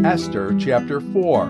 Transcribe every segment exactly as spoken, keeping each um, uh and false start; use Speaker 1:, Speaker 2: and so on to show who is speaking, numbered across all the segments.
Speaker 1: Esther chapter four.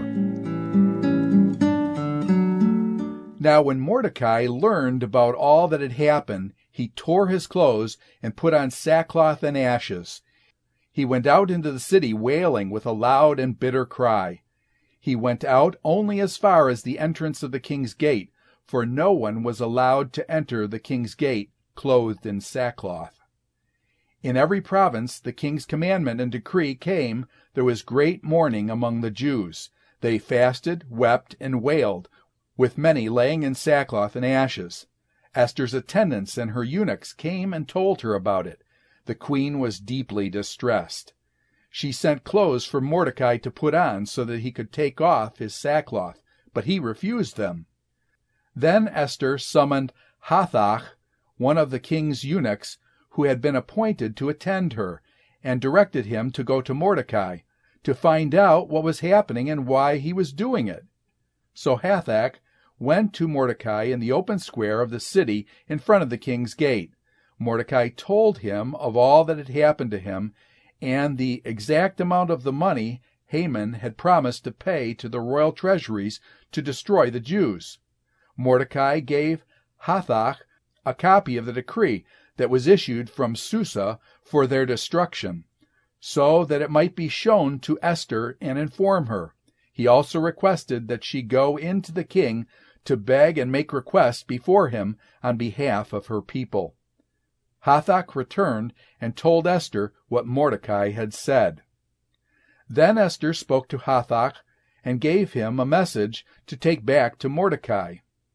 Speaker 1: Now when Mordecai learned about all that had happened, he tore his clothes and put on sackcloth and ashes. He went out into the city wailing with a loud and bitter cry. He went out only as far as the entrance of the king's gate, for no one was allowed to enter the king's gate clothed in sackcloth. In every province the king's commandment and decree came, there was great mourning among the Jews. They fasted, wept, and wailed, with many laying in sackcloth and ashes. Esther's attendants and her eunuchs came and told her about it. The queen was deeply distressed. She sent clothes for Mordecai to put on so that he could take off his sackcloth, but he refused them. Then Esther summoned Hathach, one of the king's eunuchs, who had been appointed to attend her, and directed him to go to Mordecai, to find out what was happening and why he was doing it. So Hathach went to Mordecai in the open square of the city in front of the king's gate. Mordecai told him of all that had happened to him, and the exact amount of the money Haman had promised to pay to the royal treasuries to destroy the Jews. Mordecai gave Hathach a copy of the decree that was issued from Susa for their destruction, so that it might be shown to Esther and inform her. He also requested that she go in to the king to beg and make requests before him on behalf of her people. Hathach returned and told Esther what Mordecai had said. Then Esther spoke to Hathach and gave him a message to take back to Mordecai.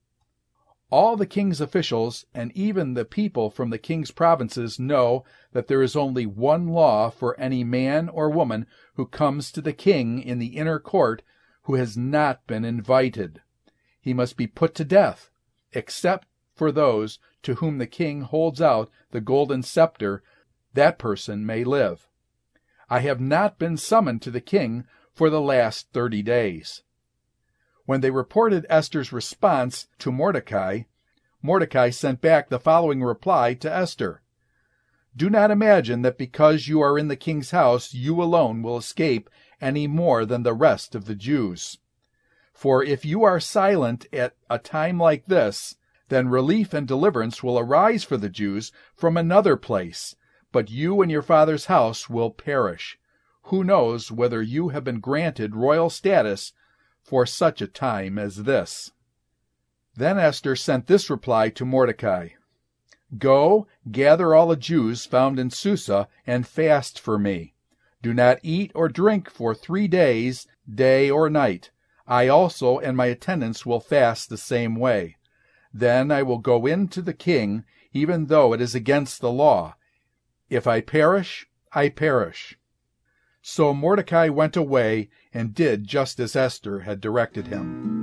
Speaker 1: All the king's officials and even the people from the king's provinces know that there is only one law for any man or woman who comes to the king in the inner court who has not been invited. He must be put to death, except for those to whom the king holds out the golden scepter. That person may live. I have not been summoned to the king for the last thirty days. When they reported Esther's response to Mordecai, Mordecai sent back the following reply to Esther. Do not imagine that because you are in the king's house you alone will escape any more than the rest of the Jews. For if you are silent at a time like this, then relief and deliverance will arise for the Jews from another place, but you and your father's house will perish. Who knows whether you have been granted royal status for such a time as this? Then Esther sent this reply to Mordecai. Go, gather all the Jews found in Susa, and fast for me. Do not eat or drink for three days, day or night. I also and my attendants will fast the same way. Then I will go in to the king, even though it is against the law. If I perish, I perish. So Mordecai went away and did just as Esther had directed him.